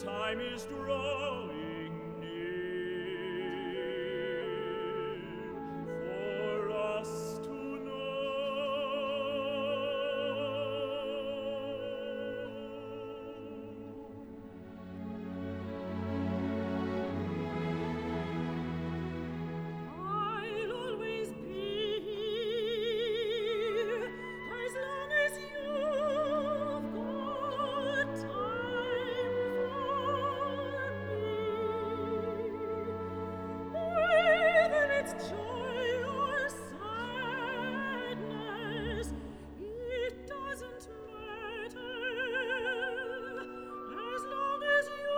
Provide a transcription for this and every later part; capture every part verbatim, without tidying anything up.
time is drawing near for us to I'll always be here as long as you've got time for me. Whether it's joy or sadness, it doesn't matter as long as you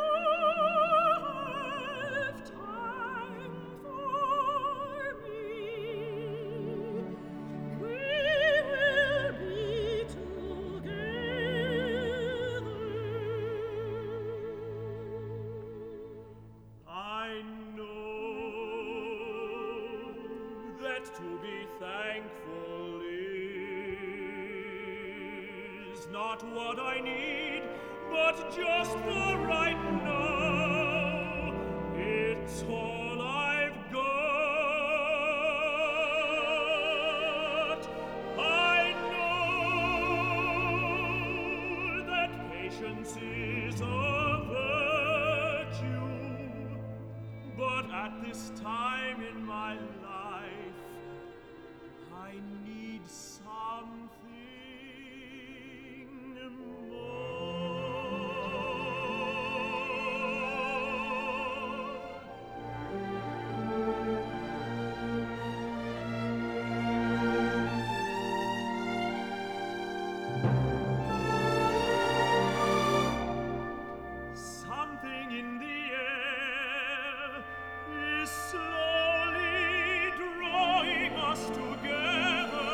have time for me. We will be together. I know that to be thankful is not what I need, but just for right now, it's all I've got. I know that patience is a virtue, but at this time in my life, I need something Something in the air is slowly drawing us together.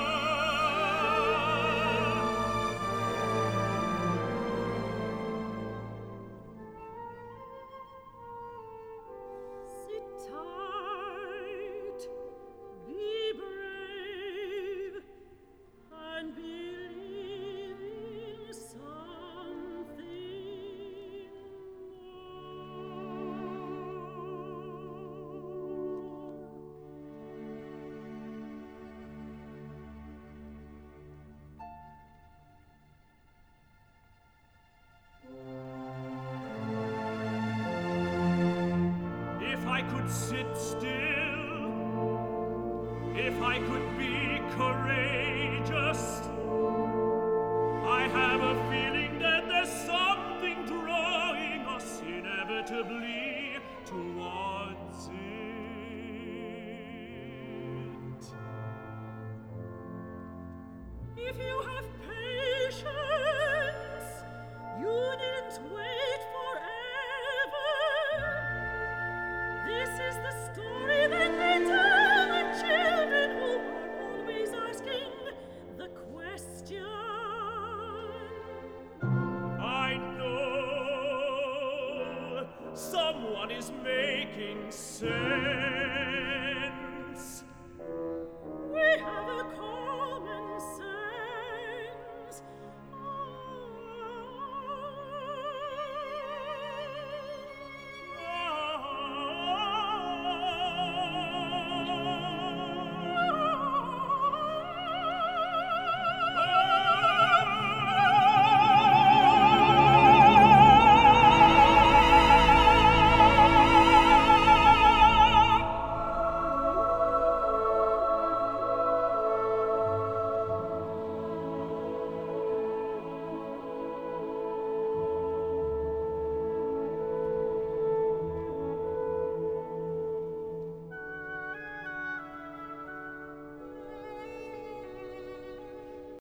Sit tight, be brave, and believe in something If I could sit still, if I could be courageous, I have a feeling that there's something drawing us inevitably towards it. If you have patience, you needn't wait forever. This is the story that they tell the children who are always asking the question. I know someone is making sense.